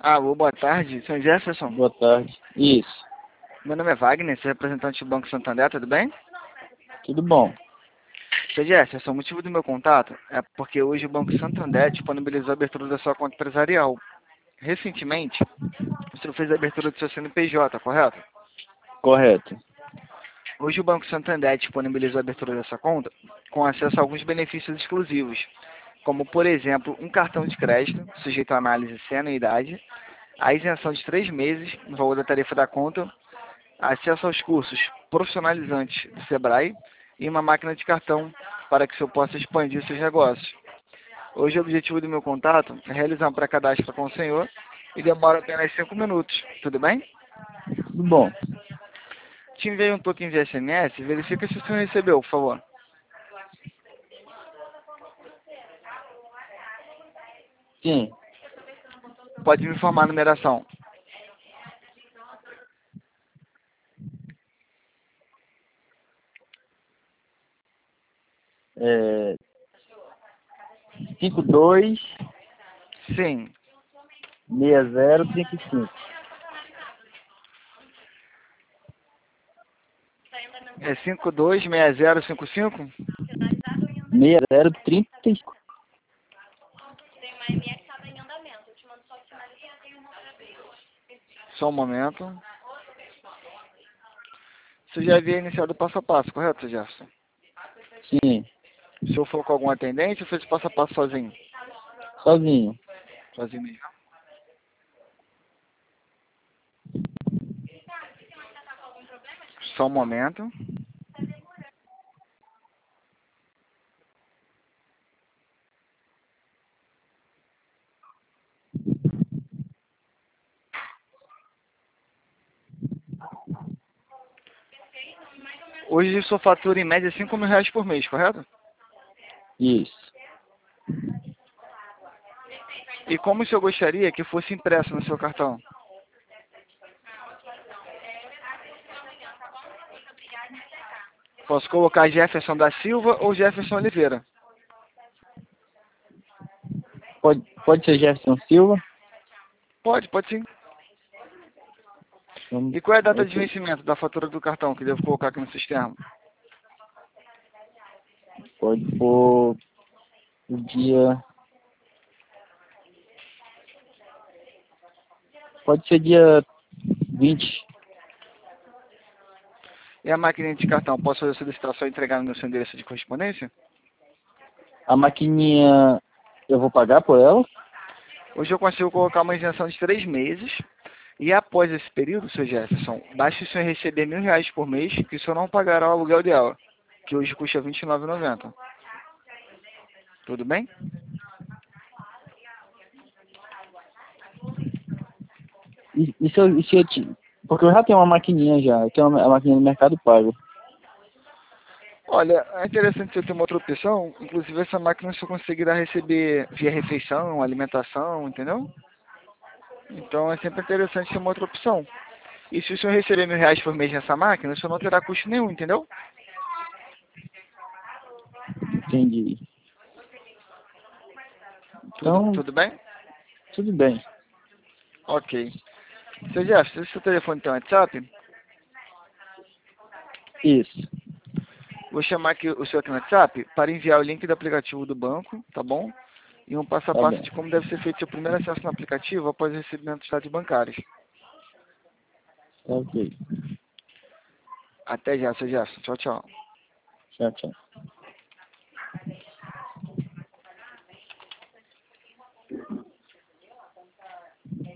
Alô, boa tarde, senhor Jefferson. Boa tarde. Isso. Meu nome é Wagner, sou representante do Banco Santander, tudo bem? Tudo bom. Senhor Jefferson, o motivo do meu contato é porque hoje o Banco Santander disponibilizou a abertura da sua conta empresarial. Recentemente, o senhor fez a abertura do seu CNPJ, correto? Correto. Hoje o Banco Santander disponibilizou a abertura dessa conta com acesso a alguns benefícios exclusivos, como, por exemplo, um cartão de crédito, sujeito à análise sem anuidade, a isenção de 3 meses no valor da tarifa da conta, acesso aos cursos profissionalizantes do Sebrae e uma máquina de cartão para que o senhor possa expandir seus negócios. Hoje o objetivo do meu contato é realizar um pré-cadastro com o senhor e demora apenas 5 minutos, tudo bem? Tudo bom. Te enviei um token de SMS, verifica se o senhor recebeu, por favor. Sim. Pode me informar a numeração. É... 52 Sim. 6035. É 526055? 6035. Só um momento. Você já havia iniciado o passo a passo, correto, Sr. Jefferson? Sim. O senhor falou com algum atendente ou fez o passo a passo sozinho? Sozinho. Sozinho mesmo. Só um momento. Hoje o senhor fatura em média R$ 5.000 por mês, correto? Isso. E como o senhor gostaria que fosse impresso no seu cartão? Posso colocar Jefferson da Silva ou Jefferson Oliveira? Pode ser Jefferson Silva? Pode sim. E qual é a data de vencimento da fatura do cartão que devo colocar aqui no sistema? Pode pôr o dia... Pode ser dia 20. E a maquininha de cartão, posso fazer a solicitação e entregar no seu endereço de correspondência? A maquininha, eu vou pagar por ela? Hoje eu consigo colocar uma isenção de 3 meses. E após esse período, Sr. Jefferson, basta o senhor receber R$ 1.000 por mês, que o senhor não pagará o aluguel dela, que hoje custa R$ 29,90. Tudo bem? E se eu te... Porque eu já tenho uma maquininha já. Eu tenho a maquininha do Mercado Pago. Olha, é interessante você ter uma outra opção. Inclusive, essa máquina você conseguirá receber via refeição, alimentação, entendeu? Então, é sempre interessante ter uma outra opção. E se o senhor receber R$ 1.000 por mês nessa máquina, o senhor não terá custo nenhum, entendeu? Entendi. Então, Tudo bem? tudo bem. Ok. Seu Jefferson, esse seu telefone tem WhatsApp? Isso. Vou chamar aqui o senhor aqui no WhatsApp para enviar o link do aplicativo do banco, tá bom? E um passo a Tá passo bom. de como deve ser feito seu primeiro acesso no aplicativo após o recebimento dos dados bancários. Tá ok. Até já, seu Jefferson. Tchau, tchau. Tchau, tchau.